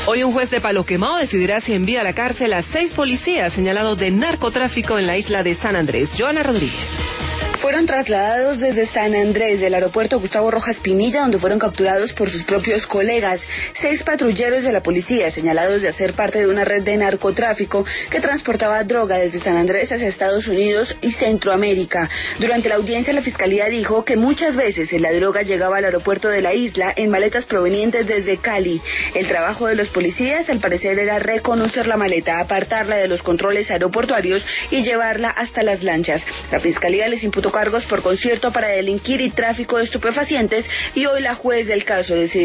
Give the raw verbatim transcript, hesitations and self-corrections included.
Hoy un juez de Palo Quemado decidirá si envía a la cárcel a seis policías señalados de narcotráfico en la isla de San Andrés. Joana Rodríguez. Fueron trasladados desde San Andrés del aeropuerto Gustavo Rojas Pinilla, donde fueron capturados por sus propios colegas. Seis patrulleros de la policía señalados de hacer parte de una red de narcotráfico que transportaba droga desde San Andrés hacia Estados Unidos y Centroamérica. Durante la audiencia, la fiscalía dijo que muchas veces la droga llegaba al aeropuerto de la isla en maletas provenientes desde Cali. El trabajo de los policías, al parecer, era reconocer la maleta, apartarla de los controles aeroportuarios y llevarla hasta las lanchas. La fiscalía les imputó cargos por concierto para delinquir y tráfico de estupefacientes, y hoy la juez del caso decidió